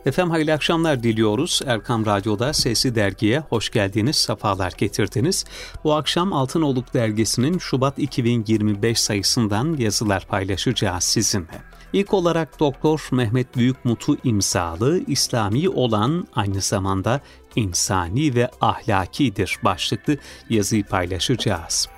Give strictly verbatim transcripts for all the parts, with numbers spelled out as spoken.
Efendim hayırlı akşamlar diliyoruz. Erkam Radyo'da Sesli Dergi'ye hoş geldiniz, sefalar getirdiniz. Bu akşam Altınoluk Dergisi'nin Şubat iki bin yirmi beş sayısından yazılar paylaşacağız sizinle. İlk olarak Doktor Mehmet Büyükmutlu imzalı İslami olan aynı zamanda insani ve ahlakidir başlıklı yazıyı paylaşacağız.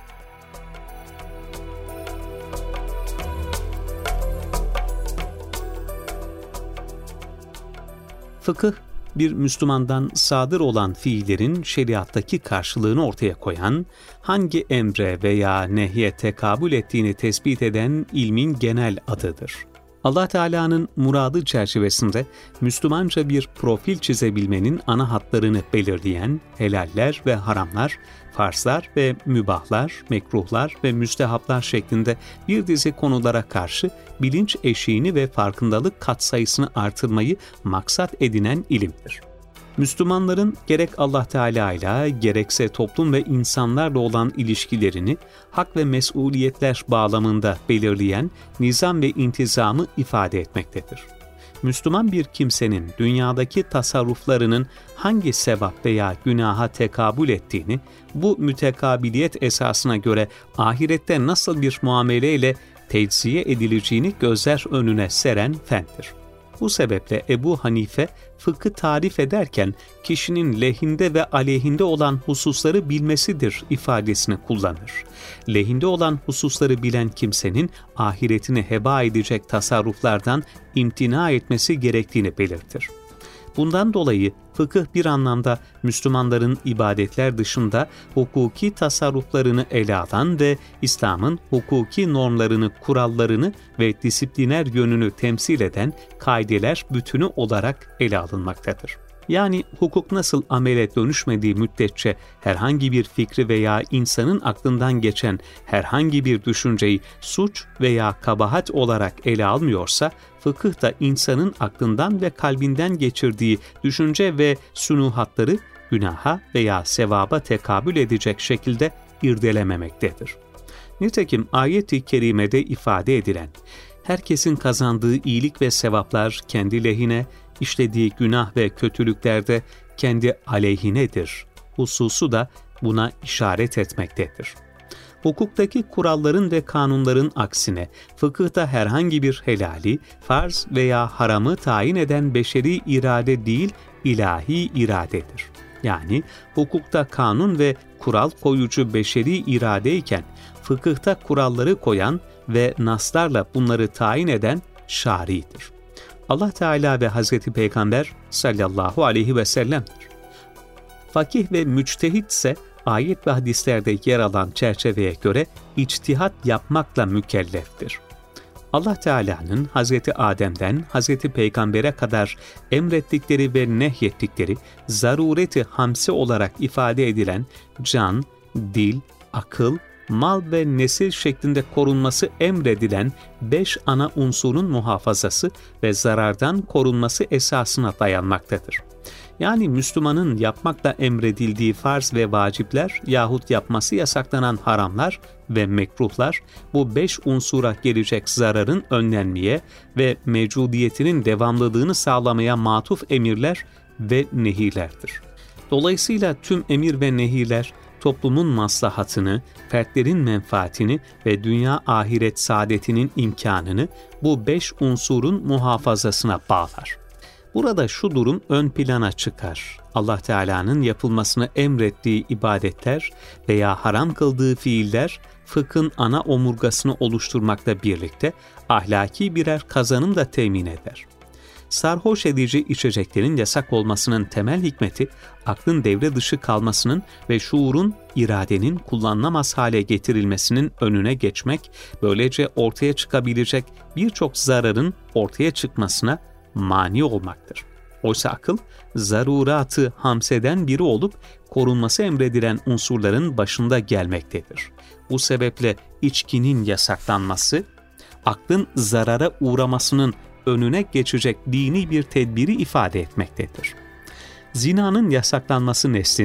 Fıkıh, bir Müslümandan sadır olan fiillerin şeriattaki karşılığını ortaya koyan, hangi emre veya nehye tekabül ettiğini tespit eden ilmin genel adıdır. Allah Teala'nın muradı çerçevesinde Müslümanca bir profil çizebilmenin ana hatlarını belirleyen helaller ve haramlar, farzlar ve mübahlar, mekruhlar ve müstehaplar şeklinde bir dizi konulara karşı bilinç eşiğini ve farkındalık katsayısını artırmayı maksat edinen ilimdir. Müslümanların gerek Allah Teala ile gerekse toplum ve insanlarla olan ilişkilerini hak ve mesuliyetler bağlamında belirleyen nizam ve intizamı ifade etmektedir. Müslüman bir kimsenin dünyadaki tasarruflarının hangi sevap veya günaha tekabül ettiğini, bu mütekabiliyet esasına göre ahirette nasıl bir muameleyle tecziye edileceğini gözler önüne seren fendir. Bu sebeple Ebu Hanife fıkhı tarif ederken kişinin lehinde ve aleyhinde olan hususları bilmesidir ifadesini kullanır. Lehinde olan hususları bilen kimsenin ahiretini heba edecek tasarruflardan imtina etmesi gerektiğini belirtir. Bundan dolayı fıkıh bir anlamda Müslümanların ibadetler dışında hukuki tasarruflarını ele alan ve İslam'ın hukuki normlarını, kurallarını ve disipliner yönünü temsil eden kaideler bütünü olarak ele alınmaktadır. Yani hukuk nasıl amele dönüşmediği müddetçe herhangi bir fikri veya insanın aklından geçen herhangi bir düşünceyi suç veya kabahat olarak ele almıyorsa, fıkıh da insanın aklından ve kalbinden geçirdiği düşünce ve sünuhatları günaha veya sevaba tekabül edecek şekilde irdelememektedir. Nitekim ayet-i kerimede ifade edilen, herkesin kazandığı iyilik ve sevaplar kendi lehine, işlediği günah ve kötülüklerde kendi aleyhinedir hususu da buna işaret etmektedir. Hukuktaki kuralların ve kanunların aksine fıkıhta herhangi bir helali, farz veya haramı tayin eden beşeri irade değil, ilahi iradedir. Yani hukukta kanun ve kural koyucu beşeri iradeyken, fıkıhta kuralları koyan ve naslarla bunları tayin eden şari'dir. Allah Teala ve Hazreti Peygamber sallallahu aleyhi ve sellem'dir. Fakih ve müçtehit ise ayet ve hadislerde yer alan çerçeveye göre içtihat yapmakla mükelleftir. Allah Teala'nın Hazreti Adem'den Hazreti Peygamber'e kadar emrettikleri ve nehyettikleri zarureti hamsi olarak ifade edilen can, dil, akıl, mal ve nesil şeklinde korunması emredilen beş ana unsurun muhafazası ve zarardan korunması esasına dayanmaktadır. Yani Müslümanın yapmakla emredildiği farz ve vacipler yahut yapması yasaklanan haramlar ve mekruhlar bu beş unsura gelecek zararın önlenmeye ve mevcudiyetinin devamlılığını sağlamaya matuf emirler ve nehirlerdir. Dolayısıyla tüm emir ve nehirler toplumun maslahatını, fertlerin menfaatini ve dünya ahiret saadetinin imkanını bu beş unsurun muhafazasına bağlar. Burada şu durum ön plana çıkar. Allah Teala'nın yapılmasını emrettiği ibadetler veya haram kıldığı fiiller fıkhın ana omurgasını oluşturmakla birlikte ahlaki birer kazanım da temin eder. Sarhoş edici içeceklerin yasak olmasının temel hikmeti, aklın devre dışı kalmasının ve şuurun, iradenin kullanılamaz hale getirilmesinin önüne geçmek, böylece ortaya çıkabilecek birçok zararın ortaya çıkmasına mani olmaktır. Oysa akıl, zaruratı hamseden biri olup, korunması emredilen unsurların başında gelmektedir. Bu sebeple içkinin yasaklanması, aklın zarara uğramasının önüne geçecek dini bir tedbiri ifade etmektedir. Zinanın yasaklanması neslin,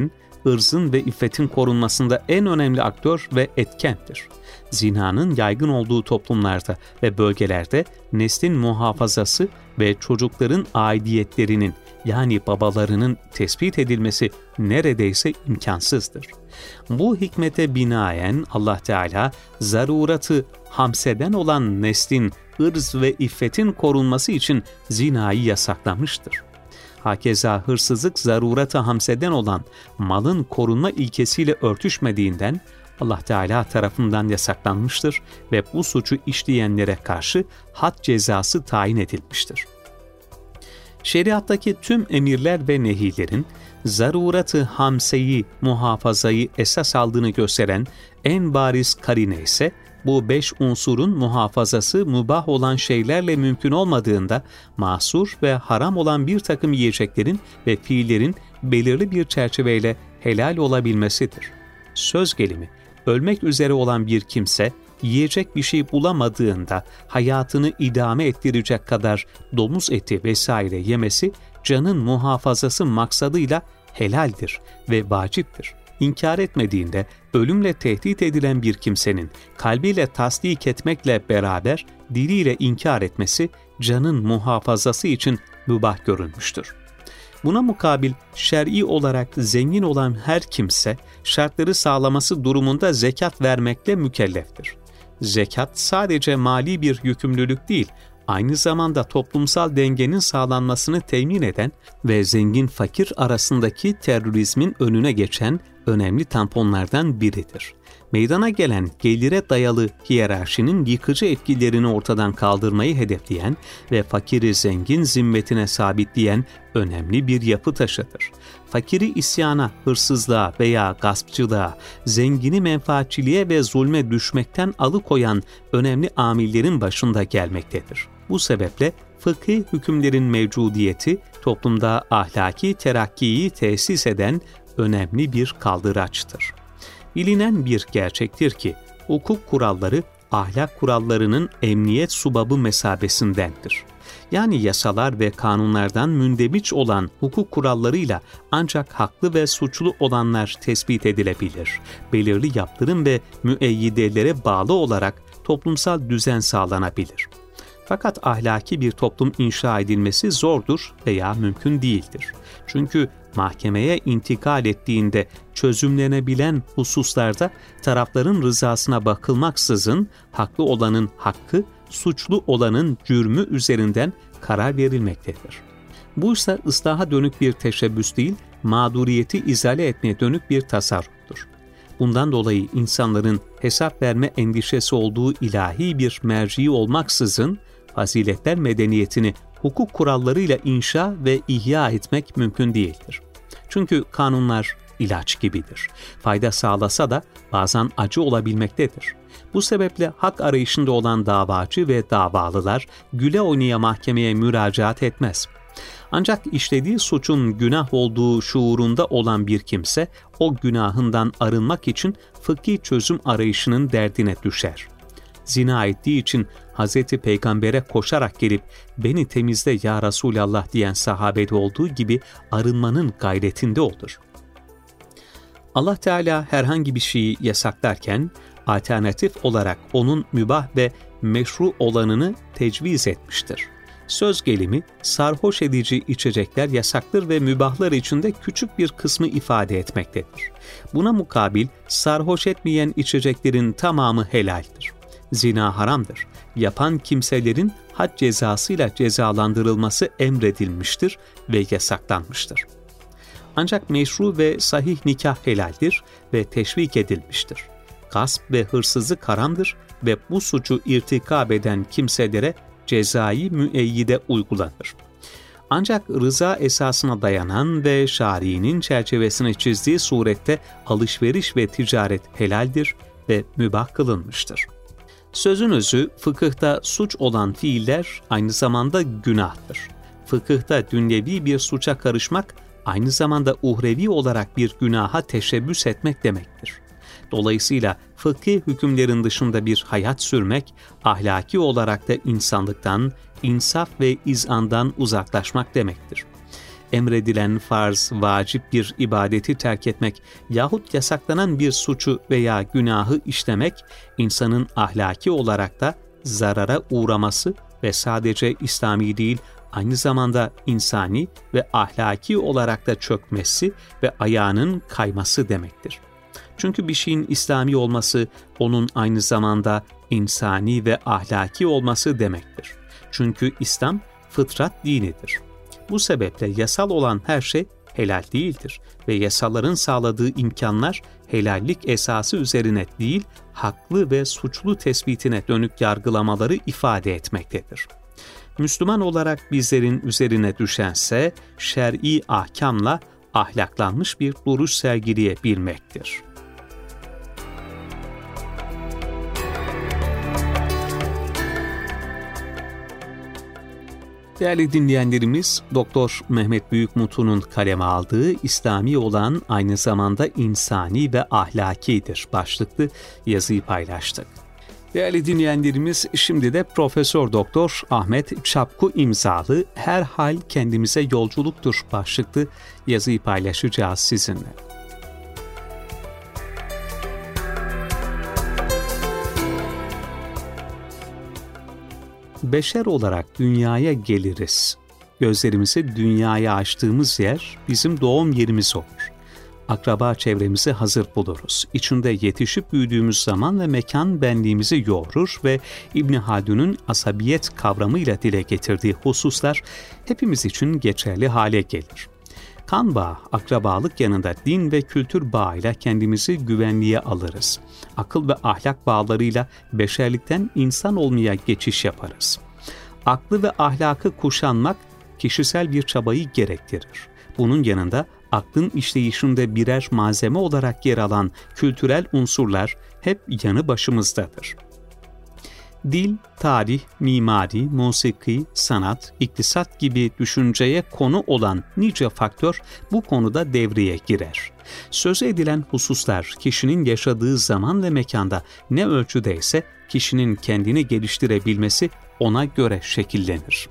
ırzın ve iffetin korunmasında en önemli aktör ve etkendir. Zinanın yaygın olduğu toplumlarda ve bölgelerde neslin muhafazası ve çocukların aidiyetlerinin yani babalarının tespit edilmesi neredeyse imkansızdır. Bu hikmete binaen Allah Teala zaruratı hamseden olan neslin ırz ve iffetin korunması için zinayı yasaklamıştır. Hakeza hırsızlık zaruratı hamseden olan malın korunma ilkesiyle örtüşmediğinden Allah Teala tarafından yasaklanmıştır ve bu suçu işleyenlere karşı had cezası tayin edilmiştir. Şeriattaki tüm emirler ve nehilerin zaruratı hamseyi, muhafazayı esas aldığını gösteren en bariz karine ise bu beş unsurun muhafazası mübah olan şeylerle mümkün olmadığında mahsur ve haram olan bir takım yiyeceklerin ve fiillerin belirli bir çerçeveyle helal olabilmesidir. Söz gelimi, ölmek üzere olan bir kimse yiyecek bir şey bulamadığında hayatını idame ettirecek kadar domuz eti vesaire yemesi canın muhafazası maksadıyla helaldir ve vaciptir. İnkar etmediğinde ölümle tehdit edilen bir kimsenin kalbiyle tasdik etmekle beraber diliyle inkar etmesi canın muhafazası için mübah görülmüştür. Buna mukabil şer'i olarak zengin olan her kimse şartları sağlaması durumunda zekat vermekle mükelleftir. Zekat sadece mali bir yükümlülük değil, aynı zamanda toplumsal dengenin sağlanmasını temin eden ve zengin fakir arasındaki terörizmin önüne geçen önemli tamponlardan biridir. Meydana gelen gelire dayalı hiyerarşinin yıkıcı etkilerini ortadan kaldırmayı hedefleyen ve fakiri zengin zimmetine sabitleyen önemli bir yapı taşıdır. Fakiri isyana, hırsızlığa veya gaspçılığa, zengini menfaatçiliğe ve zulme düşmekten alıkoyan önemli amillerin başında gelmektedir. Bu sebeple fıkhi hükümlerin mevcudiyeti toplumda ahlaki terakkiyi tesis eden önemli bir kaldıraçtır. Bilinen bir gerçektir ki hukuk kuralları ahlak kurallarının emniyet subabı mesabesindendir. Yani yasalar ve kanunlardan mündebiç olan hukuk kurallarıyla ancak haklı ve suçlu olanlar tespit edilebilir. Belirli yaptırım ve müeyyidelere bağlı olarak toplumsal düzen sağlanabilir. Fakat ahlaki bir toplum inşa edilmesi zordur veya mümkün değildir. Çünkü mahkemeye intikal ettiğinde çözümlenebilen hususlarda tarafların rızasına bakılmaksızın haklı olanın hakkı, suçlu olanın cürmü üzerinden karar verilmektedir. Bu ise ıslaha dönük bir teşebbüs değil, mağduriyeti izale etmeye dönük bir tasarruftur. Bundan dolayı insanların hesap verme endişesi olduğu ilahi bir merci olmaksızın, faziletler medeniyetini hukuk kurallarıyla inşa ve ihya etmek mümkün değildir. Çünkü kanunlar ilaç gibidir. Fayda sağlasa da bazen acı olabilmektedir. Bu sebeple hak arayışında olan davacı ve davalılar güle oynaya mahkemeye müracaat etmez. Ancak işlediği suçun günah olduğu şuurunda olan bir kimse o günahından arınmak için fıkhi çözüm arayışının derdine düşer. Zina ettiği için Hazreti Peygamber'e koşarak gelip beni temizle ya Resulallah diyen sahabede olduğu gibi arınmanın gayretinde olur. Allah Teala herhangi bir şeyi yasaklarken alternatif olarak onun mübah ve meşru olanını tecviz etmiştir. Söz gelimi sarhoş edici içecekler yasaktır ve mübahlar içinde küçük bir kısmı ifade etmektedir. Buna mukabil sarhoş etmeyen içeceklerin tamamı helaldir. Zina haramdır. Yapan kimselerin had cezasıyla cezalandırılması emredilmiştir ve yasaklanmıştır. Ancak meşru ve sahih nikah helaldir ve teşvik edilmiştir. Gasp ve hırsızlık haramdır ve bu suçu irtikab eden kimselere cezai müeyyide uygulanır. Ancak rıza esasına dayanan ve şari'nin çerçevesini çizdiği surette alışveriş ve ticaret helaldir ve mübah kılınmıştır. Sözün özü, fıkıhta suç olan fiiller aynı zamanda günahtır. Fıkıhta dünyevi bir suça karışmak, aynı zamanda uhrevi olarak bir günaha teşebbüs etmek demektir. Dolayısıyla fıkhi hükümlerin dışında bir hayat sürmek, ahlaki olarak da insanlıktan, insaf ve izandan uzaklaşmak demektir. emredilen farz, vacip bir ibadeti terk etmek yahut yasaklanan bir suçu veya günahı işlemek, insanın ahlaki olarak da zarara uğraması ve sadece İslami değil, aynı zamanda insani ve ahlaki olarak da çökmesi ve ayağının kayması demektir. Çünkü bir şeyin İslami olması, onun aynı zamanda insani ve ahlaki olması demektir. Çünkü İslam fıtrat dinidir. Bu sebeple yasal olan her şey helal değildir ve yasaların sağladığı imkanlar helallik esası üzerine değil, haklı ve suçlu tespitine dönük yargılamaları ifade etmektedir. Müslüman olarak bizlerin üzerine düşense şer'i ahkamla ahlaklanmış bir duruş sergileyebilmektir. Değerli dinleyenlerimiz, Doktor Mehmet Büyükmutlu'nun kaleme aldığı İslami olan aynı zamanda insani ve ahlakidir başlıklı yazıyı paylaştık. Değerli dinleyenlerimiz, şimdi de Profesör Doktor Ahmet Çapku imzalı Her Hal Kendimize Yolculuktur başlıklı yazıyı paylaşacağız sizinle. Beşer olarak dünyaya geliriz. Gözlerimizi dünyaya açtığımız yer bizim doğum yerimiz olur. Akraba çevremizi hazır buluruz. İçinde yetişip büyüdüğümüz zaman ve mekan benliğimizi yoğurur ve İbn Haldun'un asabiyet kavramıyla dile getirdiği hususlar hepimiz için geçerli hale gelir. Kan bağı, akrabalık yanında din ve kültür bağıyla kendimizi güvenliğe alırız. Akıl ve ahlak bağlarıyla beşerlikten insan olmaya geçiş yaparız. Aklı ve ahlakı kuşanmak kişisel bir çabayı gerektirir. Bunun yanında aklın işleyişinde birer malzeme olarak yer alan kültürel unsurlar hep yanı başımızdadır. Dil, tarih, mimari, musiki, sanat, iktisat gibi düşünceye konu olan nice faktör bu konuda devreye girer. Söz edilen hususlar kişinin yaşadığı zaman ve mekanda ne ölçüdeyse kişinin kendini geliştirebilmesi ona göre şekillenir.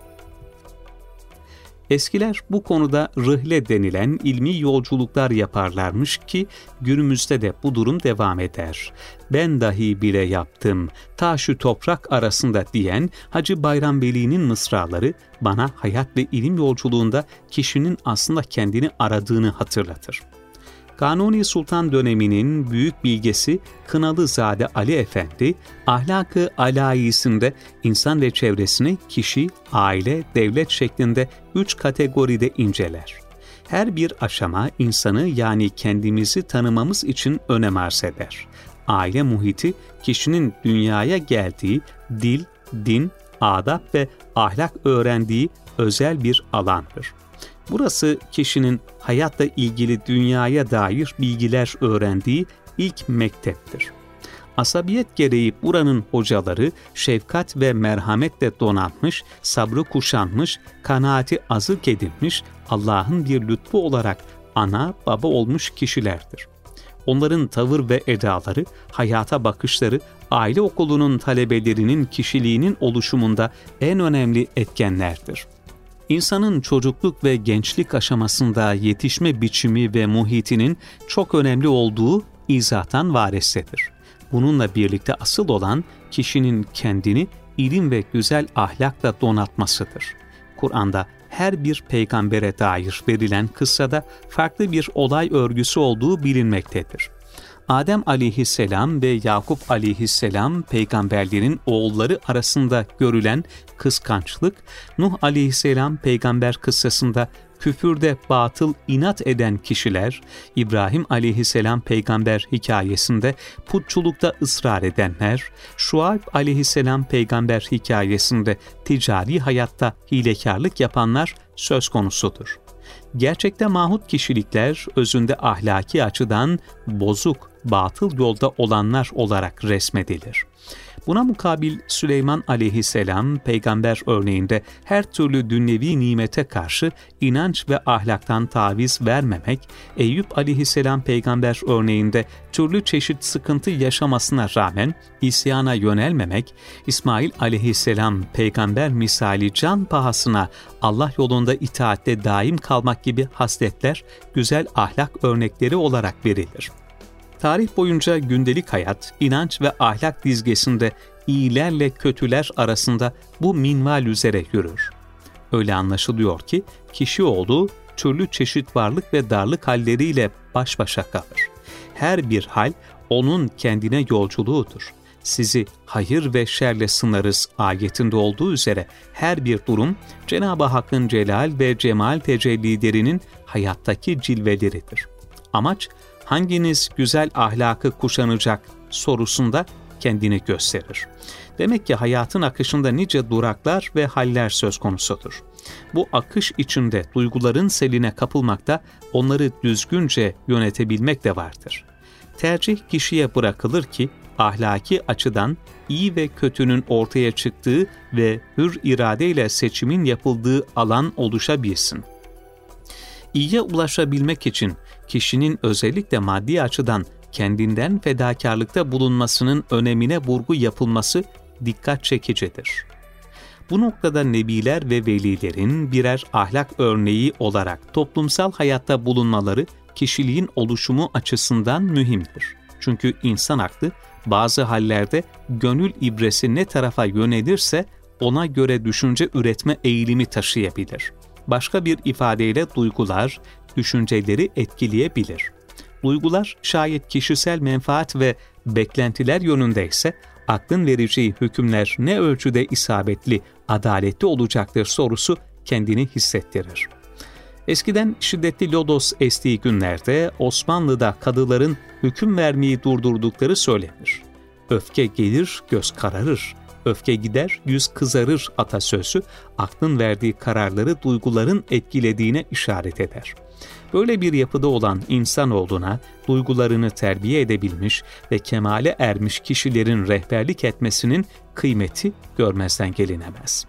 Eskiler bu konuda rıhle denilen ilmi yolculuklar yaparlarmış ki günümüzde de bu durum devam eder. Ben dahi bile yaptım, taşı toprak arasında diyen Hacı Bayram Veli'nin mısraları bana hayat ve ilim yolculuğunda kişinin aslında kendini aradığını hatırlatır. Kanuni Sultan döneminin büyük bilgesi Kınalızade Ali Efendi, ahlak-ı alayisinde insan ve çevresini kişi, aile, devlet şeklinde üç kategoride inceler. Her bir aşama insanı yani kendimizi tanımamız için önem arz eder. Aile muhiti kişinin dünyaya geldiği dil, din, adab ve ahlak öğrendiği özel bir alandır. Burası kişinin hayatla ilgili dünyaya dair bilgiler öğrendiği ilk mekteptir. Asabiyet gereği buranın hocaları şefkat ve merhametle donanmış, sabrı kuşanmış, kanaati azık edilmiş, Allah'ın bir lütfu olarak ana baba olmuş kişilerdir. Onların tavır ve edaları, hayata bakışları, aile okulunun talebelerinin kişiliğinin oluşumunda en önemli etkenlerdir. İnsanın çocukluk ve gençlik aşamasında yetişme biçimi ve muhitinin çok önemli olduğu izahtan varissedir. Bununla birlikte asıl olan kişinin kendini ilim ve güzel ahlakla donatmasıdır. Kur'an'da her bir peygambere dair verilen kıssada farklı bir olay örgüsü olduğu bilinmektedir. Adem aleyhisselam ve Yakup aleyhisselam peygamberlerin oğulları arasında görülen kıskançlık, Nuh aleyhisselam peygamber kıssasında küfürde batıl inat eden kişiler, İbrahim aleyhisselam peygamber hikayesinde putçulukta ısrar edenler, Şuayb aleyhisselam peygamber hikayesinde ticari hayatta hilekarlık yapanlar söz konusudur. Gerçekte mahut kişilikler özünde ahlaki açıdan bozuk, batıl yolda olanlar olarak resmedilir. Buna mukabil Süleyman aleyhisselam peygamber örneğinde her türlü dünyevi nimete karşı inanç ve ahlaktan taviz vermemek, Eyüp aleyhisselam peygamber örneğinde türlü çeşit sıkıntı yaşamasına rağmen isyana yönelmemek, İsmail aleyhisselam peygamber misali can pahasına Allah yolunda itaatte daim kalmak gibi hasletler güzel ahlak örnekleri olarak verilir. Tarih boyunca gündelik hayat, inanç ve ahlak dizgesinde iyilerle kötüler arasında bu minval üzere yürür. Öyle anlaşılıyor ki kişioğlu türlü çeşit varlık ve darlık halleriyle baş başa kalır. Her bir hal onun kendine yolculuğudur. Sizi hayır ve şerle sınarız ayetinde olduğu üzere her bir durum Cenab-ı Hakk'ın celal ve cemal tecellilerinin hayattaki cilveleridir. Amaç, hanginiz güzel ahlakı kuşanacak sorusunda kendini gösterir. Demek ki hayatın akışında nice duraklar ve haller söz konusudur. Bu akış içinde duyguların seline kapılmakta, onları düzgünce yönetebilmek de vardır. Tercih kişiye bırakılır ki, ahlaki açıdan iyi ve kötünün ortaya çıktığı ve hür iradeyle seçimin yapıldığı alan oluşabilsin. İyiye ulaşabilmek için kişinin özellikle maddi açıdan kendinden fedakarlıkta bulunmasının önemine vurgu yapılması dikkat çekicidir. Bu noktada nebiler ve velilerin birer ahlak örneği olarak toplumsal hayatta bulunmaları kişiliğin oluşumu açısından mühimdir. Çünkü insan aklı bazı hallerde gönül ibresi ne tarafa yönelirse ona göre düşünce üretme eğilimi taşıyabilir. Başka bir ifadeyle duygular, düşünceleri etkileyebilir. Duygular şayet kişisel menfaat ve beklentiler yönündeyse, aklın vereceği hükümler ne ölçüde isabetli, adaletli olacaktır sorusu kendini hissettirir. Eskiden şiddetli lodos estiği günlerde Osmanlı'da kadıların hüküm vermeyi durdurdukları söylenir. Öfke gelir, göz kararır. Öfke gider, yüz kızarır atasözü, aklın verdiği kararları duyguların etkilediğine işaret eder. Böyle bir yapıda olan insanoğluna duygularını terbiye edebilmiş ve kemale ermiş kişilerin rehberlik etmesinin kıymeti görmezden gelinemez.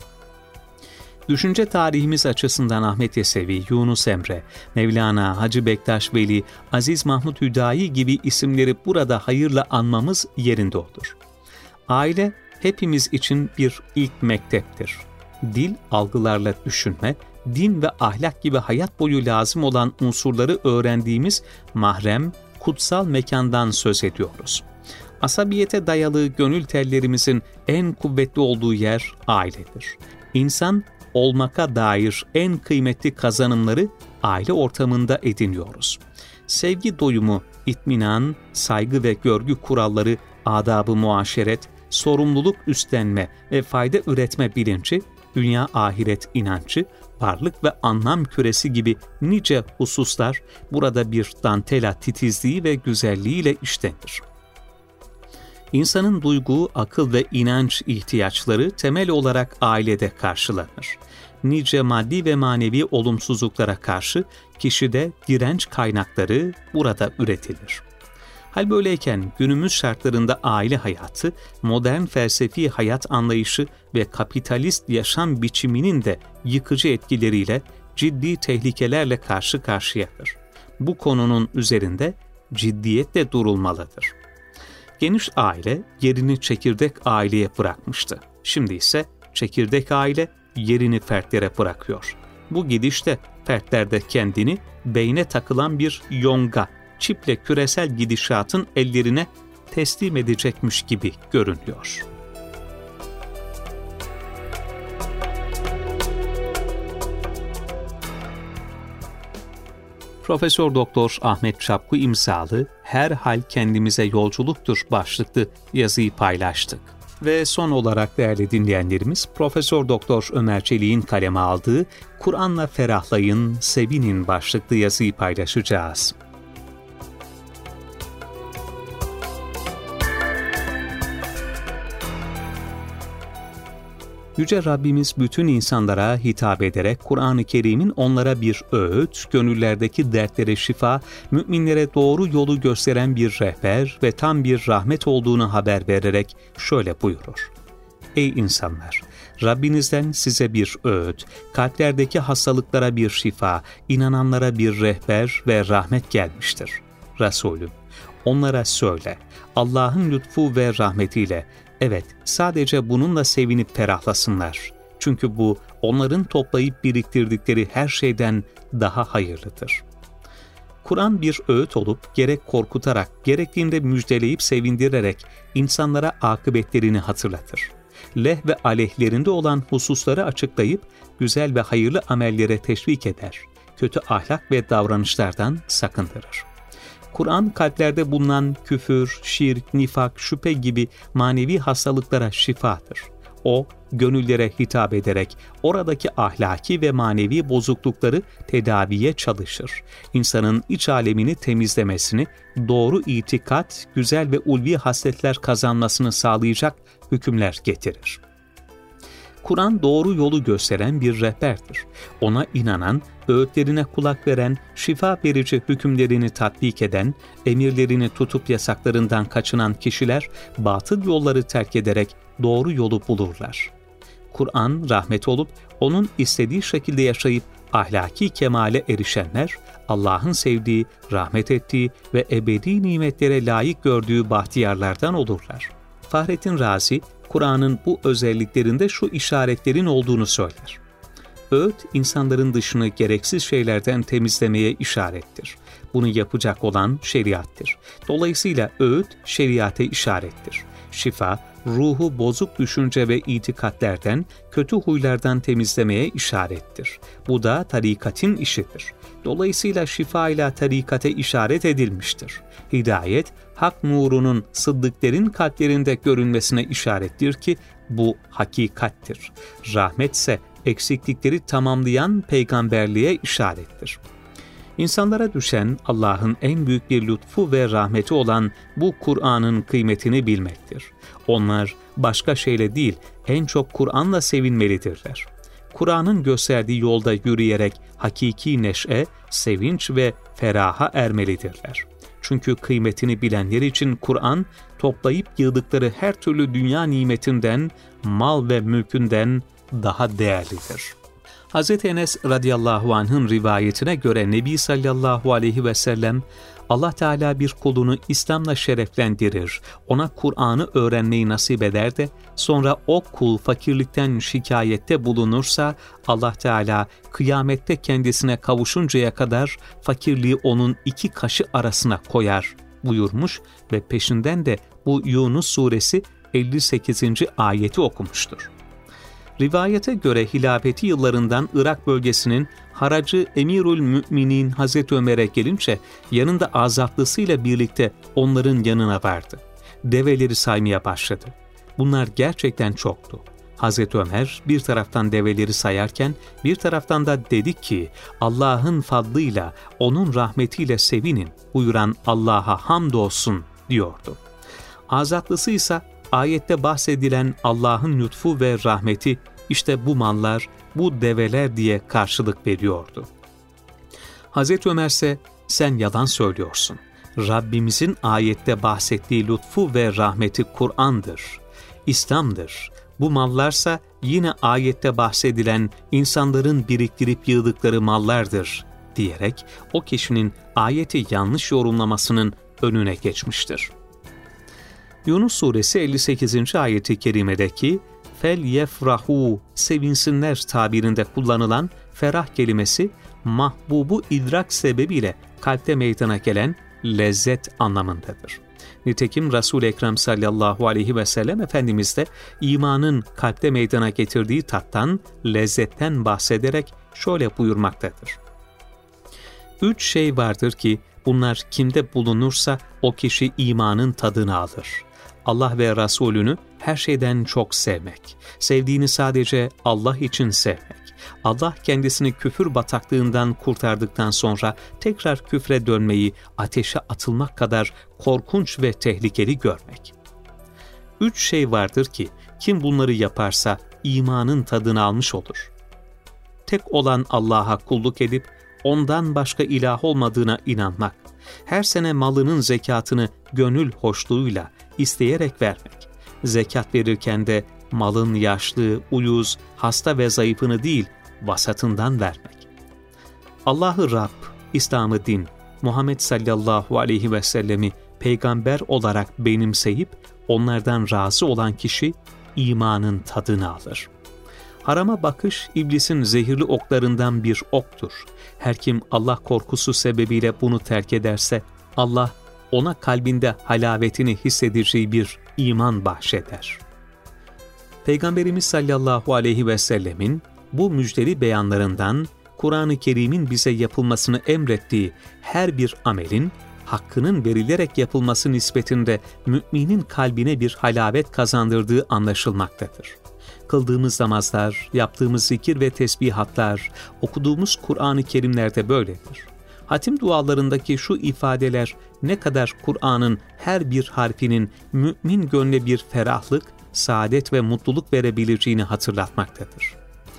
Düşünce tarihimiz açısından Ahmet Yesevi, Yunus Emre, Mevlana, Hacı Bektaş Veli, Aziz Mahmud Hüdayi gibi isimleri burada hayırla anmamız yerinde olur. Aile hepimiz için bir ilk mekteptir. Dil, algılarla düşünme, din ve ahlak gibi hayat boyu lazım olan unsurları öğrendiğimiz mahrem, kutsal mekandan söz ediyoruz. Asabiyete dayalı gönül tellerimizin en kuvvetli olduğu yer ailedir. İnsan olmaka dair en kıymetli kazanımları aile ortamında ediniyoruz. Sevgi doyumu, itminan, saygı ve görgü kuralları, adab-ı muaşeret, sorumluluk üstlenme ve fayda üretme bilinci, dünya ahiret inancı, varlık ve anlam küresi gibi nice hususlar burada bir dantela titizliği ve güzelliğiyle işlenir. İnsanın duygu, akıl ve inanç ihtiyaçları temel olarak ailede karşılanır. Nice maddi ve manevi olumsuzluklara karşı kişide direnç kaynakları burada üretilir. Hal böyleyken günümüz şartlarında aile hayatı, modern felsefi hayat anlayışı ve kapitalist yaşam biçiminin de yıkıcı etkileriyle ciddi tehlikelerle karşı karşıyadır. Bu konunun üzerinde ciddiyetle durulmalıdır. Geniş aile yerini çekirdek aileye bırakmıştı. Şimdi ise çekirdek aile yerini fertlere bırakıyor. Bu gidişte fertler de kendini beyne takılan bir yonga, çiple küresel gidişatın ellerine teslim edecekmiş gibi görünüyor. Profesör Doktor Ahmet Çapkı imzalı "Her hal kendimize yolculuktur" başlıklı yazıyı paylaştık. Ve son olarak değerli dinleyenlerimiz, Profesör Doktor Ömer Çelik'in kaleme aldığı "Kur'an'la ferahlayın, sevinin" başlıklı yazıyı paylaşacağız. Yüce Rabbimiz bütün insanlara hitap ederek Kur'an-ı Kerim'in onlara bir öğüt, gönüllerdeki dertlere şifa, müminlere doğru yolu gösteren bir rehber ve tam bir rahmet olduğunu haber vererek şöyle buyurur. Ey insanlar! Rabbinizden size bir öğüt, kalplerdeki hastalıklara bir şifa, inananlara bir rehber ve rahmet gelmiştir. Resulüm, onlara söyle, Allah'ın lütfu ve rahmetiyle, evet, sadece bununla sevinip ferahlasınlar. Çünkü bu, onların toplayıp biriktirdikleri her şeyden daha hayırlıdır. Kur'an bir öğüt olup, gerek korkutarak, gerektiğinde müjdeleyip sevindirerek insanlara akıbetlerini hatırlatır. Leh ve aleyhlerinde olan hususları açıklayıp, güzel ve hayırlı amellere teşvik eder. Kötü ahlak ve davranışlardan sakındırır. Kur'an kalplerde bulunan küfür, şirk, nifak, şüphe gibi manevi hastalıklara şifadır. O, gönüllere hitap ederek oradaki ahlaki ve manevi bozuklukları tedaviye çalışır. İnsanın iç alemini temizlemesini, doğru itikat, güzel ve ulvi hasletler kazanmasını sağlayacak hükümler getirir. Kur'an doğru yolu gösteren bir rehberdir. Ona inanan, öğütlerine kulak veren, şifa verici hükümlerini tatbik eden, emirlerini tutup yasaklarından kaçınan kişiler batıl yolları terk ederek doğru yolu bulurlar. Kur'an rahmet olup onun istediği şekilde yaşayıp ahlaki kemale erişenler, Allah'ın sevdiği, rahmet ettiği ve ebedi nimetlere layık gördüğü bahtiyarlardan olurlar. Fahrettin Razi, Kur'an'ın bu özelliklerinde şu işaretlerin olduğunu söyler. Öğüt, insanların dışını gereksiz şeylerden temizlemeye işarettir. Bunu yapacak olan şeriattır. Dolayısıyla öğüt, şeriate işarettir. Şifa, ruhu bozuk düşünce ve itikatlerden, kötü huylardan temizlemeye işarettir. Bu da tarikatın işidir. Dolayısıyla şifa ile tarikate işaret edilmiştir. Hidayet, hak nurunun sıddıklerin kalplerinde görünmesine işarettir ki bu hakikattir. Rahmetse eksiklikleri tamamlayan peygamberliğe işarettir. İnsanlara düşen Allah'ın en büyük bir lütfu ve rahmeti olan bu Kur'an'ın kıymetini bilmektir. Onlar başka şeyle değil, en çok Kur'an'la sevinmelidirler. Kur'an'ın gösterdiği yolda yürüyerek hakiki neşe, sevinç ve feraha ermelidirler. Çünkü kıymetini bilenler için Kur'an, toplayıp yığdıkları her türlü dünya nimetinden, mal ve mülkünden daha değerlidir. Hazreti Enes radıyallahu anh'ın rivayetine göre Nebi sallallahu aleyhi ve sellem, Allah Teala bir kulunu İslam'la şereflendirir, ona Kur'an'ı öğrenmeyi nasip eder de, sonra o kul fakirlikten şikayette bulunursa, Allah Teala kıyamette kendisine kavuşuncaya kadar fakirliği onun iki kaşı arasına koyar buyurmuş ve peşinden de bu Yunus suresi elli sekizinci ayeti okumuştur. Rivayete göre hilafeti yıllarından Irak bölgesinin haracı Emirül Müminin Hazreti Ömer'e gelince yanında azatlısıyla birlikte onların yanına vardı. Develeri saymaya başladı. Bunlar gerçekten çoktu. Hazreti Ömer bir taraftan develeri sayarken bir taraftan da dedi ki Allah'ın fadlıyla, onun rahmetiyle sevinin buyuran Allah'a hamdolsun diyordu. Azatlısı ise ayette bahsedilen Allah'ın lütfu ve rahmeti işte bu mallar, bu develer diye karşılık veriyordu. Hazreti Ömer ise sen yalan söylüyorsun. Rabbimizin ayette bahsettiği lütfu ve rahmeti Kur'an'dır, İslam'dır. Bu mallarsa yine ayette bahsedilen insanların biriktirip yığdıkları mallardır diyerek o kişinin ayeti yanlış yorumlamasının önüne geçmiştir. Yunus suresi elli sekizinci ayeti kerimedeki fel yefrahu, sevinsinler tabirinde kullanılan ferah kelimesi mahbubu idrak sebebiyle kalpte meydana gelen lezzet anlamındadır. Nitekim Resul-i Ekrem sallallahu aleyhi ve sellem Efendimiz de imanın kalpte meydana getirdiği tattan, lezzetten bahsederek şöyle buyurmaktadır. Üç şey vardır ki bunlar kimde bulunursa o kişi imanın tadını alır. Allah ve Resulünü her şeyden çok sevmek, sevdiğini sadece Allah için sevmek, Allah kendisini küfür bataklığından kurtardıktan sonra tekrar küfre dönmeyi ateşe atılmak kadar korkunç ve tehlikeli görmek. Üç şey vardır ki kim bunları yaparsa imanın tadını almış olur. Tek olan Allah'a kulluk edip ondan başka ilah olmadığına inanmak, her sene malının zekatını gönül hoşluğuyla isteyerek vermek, zekat verirken de malın yaşlı, uyuz, hasta ve zayıfını değil, vasatından vermek. Allah'ı Rab, İslam'ı din, Muhammed sallallahu aleyhi ve sellemi peygamber olarak benimseyip onlardan razı olan kişi imanın tadını alır. Harama bakış iblisin zehirli oklarından bir oktur. Her kim Allah korkusu sebebiyle bunu terk ederse Allah ona kalbinde halavetini hissedeceği bir iman bahşeder. Peygamberimiz sallallahu aleyhi ve sellemin bu müjdeli beyanlarından Kur'an-ı Kerim'in bize yapılmasını emrettiği her bir amelin hakkının verilerek yapılması nispetinde müminin kalbine bir halavet kazandırdığı anlaşılmaktadır. Kıldığımız namazlar, yaptığımız zikir ve tesbihatlar, okuduğumuz Kur'an-ı Kerimlerde böyledir. Hatim dualarındaki şu ifadeler ne kadar Kur'an'ın her bir harfinin mümin gönle bir ferahlık, saadet ve mutluluk verebileceğini hatırlatmaktadır.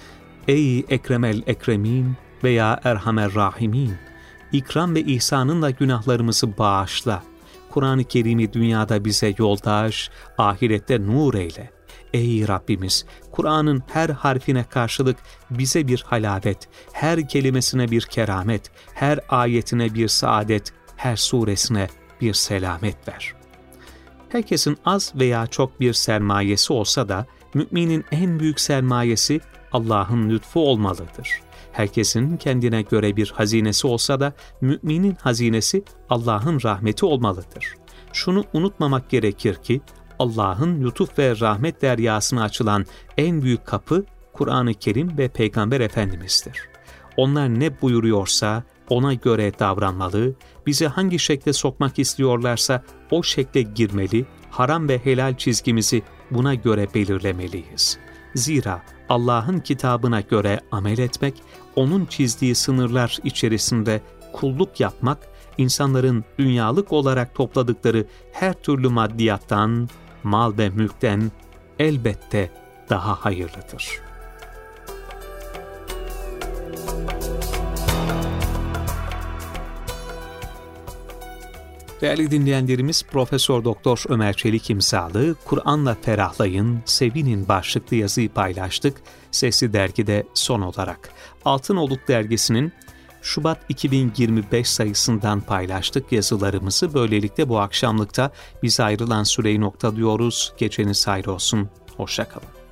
Ey Ekremel Ekremin veya Erhamer Rahimin! İkram ve ihsanınla günahlarımızı bağışla. Kur'an-ı Kerim'i dünyada bize yoldaş, ahirette nur eyle. Ey Rabbimiz! Kur'an'ın her harfine karşılık bize bir halavet, her kelimesine bir keramet, her ayetine bir saadet, her suresine bir selamet ver. Herkesin az veya çok bir sermayesi olsa da, müminin en büyük sermayesi Allah'ın lütfu olmalıdır. Herkesin kendine göre bir hazinesi olsa da, müminin hazinesi Allah'ın rahmeti olmalıdır. Şunu unutmamak gerekir ki, Allah'ın lütuf ve rahmet deryasına açılan en büyük kapı Kur'an-ı Kerim ve Peygamber Efendimiz'dir. Onlar ne buyuruyorsa ona göre davranmalı, bizi hangi şekle sokmak istiyorlarsa o şekle girmeli, haram ve helal çizgimizi buna göre belirlemeliyiz. Zira Allah'ın kitabına göre amel etmek, onun çizdiği sınırlar içerisinde kulluk yapmak, insanların dünyalık olarak topladıkları her türlü maddiyattan, mal ve mülkten elbette daha hayırlıdır. Değerli dinleyenlerimiz, Profesör Doktor Ömer Çelik imzalı Kur'an'la Ferahlayın, Sevinin başlıklı yazıyı paylaştık. Sesli Dergi'de son olarak. Altınoluk Dergisi'nin Şubat iki bin yirmi beş sayısından paylaştık yazılarımızı. Böylelikle bu akşamlıkta bize ayrılan süreyi noktalıyoruz. Geceniz hayır olsun. Hoşça kalın.